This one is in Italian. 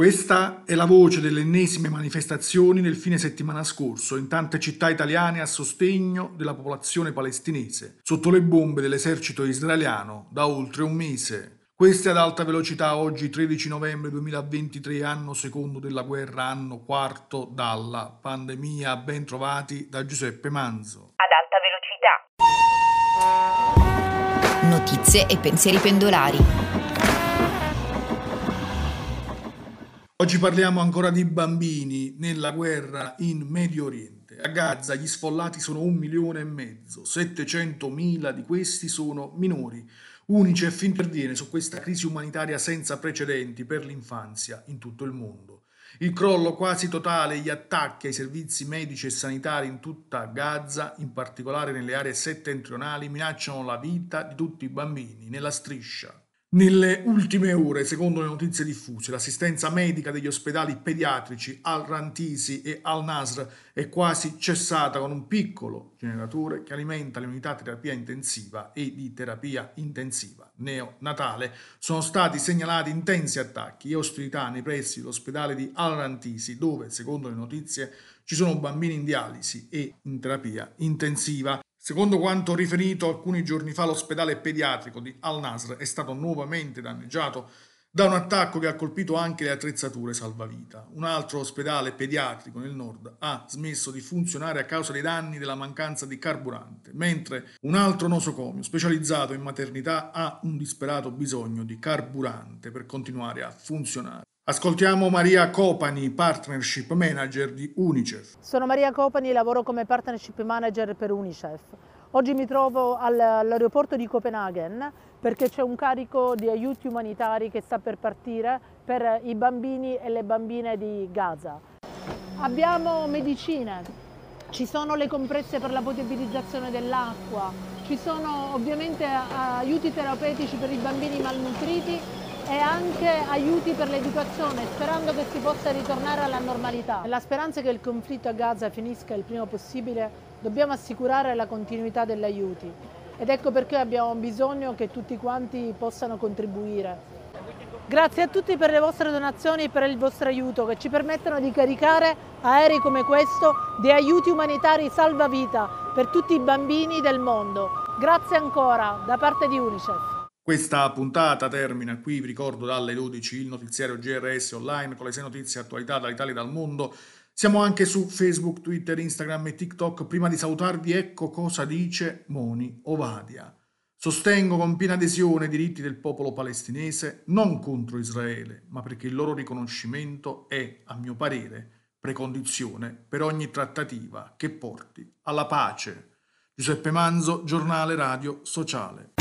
Questa è la voce delle ennesime manifestazioni del fine settimana scorso in tante città italiane a sostegno della popolazione palestinese, sotto le bombe dell'esercito israeliano da oltre un mese. Queste ad alta velocità oggi 13 novembre 2023, anno secondo della guerra, anno quarto dalla pandemia. Ben trovati da Giuseppe Manzo. Ad alta velocità. Notizie e pensieri pendolari. Oggi parliamo ancora di bambini nella guerra in Medio Oriente. A Gaza gli sfollati sono 1,5 milioni, 700.000 di questi sono minori. UNICEF interviene su questa crisi umanitaria senza precedenti per l'infanzia in tutto il mondo. Il crollo quasi totale e gli attacchi ai servizi medici e sanitari in tutta Gaza, in particolare nelle aree settentrionali, minacciano la vita di tutti i bambini nella striscia. Nelle ultime ore, secondo le notizie diffuse, l'assistenza medica degli ospedali pediatrici Al-Rantisi e Al-Nasr è quasi cessata, con un piccolo generatore che alimenta le unità terapia intensiva e di terapia intensiva neonatale. Sono stati segnalati intensi attacchi e ostilità nei pressi dell'ospedale di Al-Rantisi, dove, secondo le notizie, ci sono bambini in dialisi e in terapia intensiva. Secondo quanto riferito alcuni giorni fa, l'ospedale pediatrico di Al-Nasr è stato nuovamente danneggiato da un attacco che ha colpito anche le attrezzature salvavita. Un altro ospedale pediatrico nel nord ha smesso di funzionare a causa dei danni della mancanza di carburante, mentre un altro nosocomio specializzato in maternità ha un disperato bisogno di carburante per continuare a funzionare. Ascoltiamo Maria Copani, Partnership Manager di UNICEF. Sono Maria Copani e lavoro come Partnership Manager per UNICEF. Oggi mi trovo all'aeroporto di Copenaghen perché c'è un carico di aiuti umanitari che sta per partire per i bambini e le bambine di Gaza. Abbiamo medicine, ci sono le compresse per la potabilizzazione dell'acqua, ci sono ovviamente aiuti terapeutici per i bambini malnutriti e anche aiuti per l'educazione, sperando che si possa ritornare alla normalità. Nella speranza che il conflitto a Gaza finisca il prima possibile, dobbiamo assicurare la continuità degli aiuti ed ecco perché abbiamo bisogno che tutti quanti possano contribuire. Grazie a tutti per le vostre donazioni e per il vostro aiuto che ci permettono di caricare aerei come questo di aiuti umanitari salvavita per tutti i bambini del mondo. Grazie ancora da parte di UNICEF. Questa puntata termina qui, vi ricordo dalle 12 il notiziario GRS online con le 6 notizie e attualità dall'Italia e dal mondo. Siamo anche su Facebook, Twitter, Instagram e TikTok. Prima di salutarvi, ecco cosa dice Moni Ovadia. Sostengo con piena adesione i diritti del popolo palestinese, non contro Israele, ma perché il loro riconoscimento è, a mio parere, precondizione per ogni trattativa che porti alla pace. Giuseppe Manzo, Giornale Radio Sociale.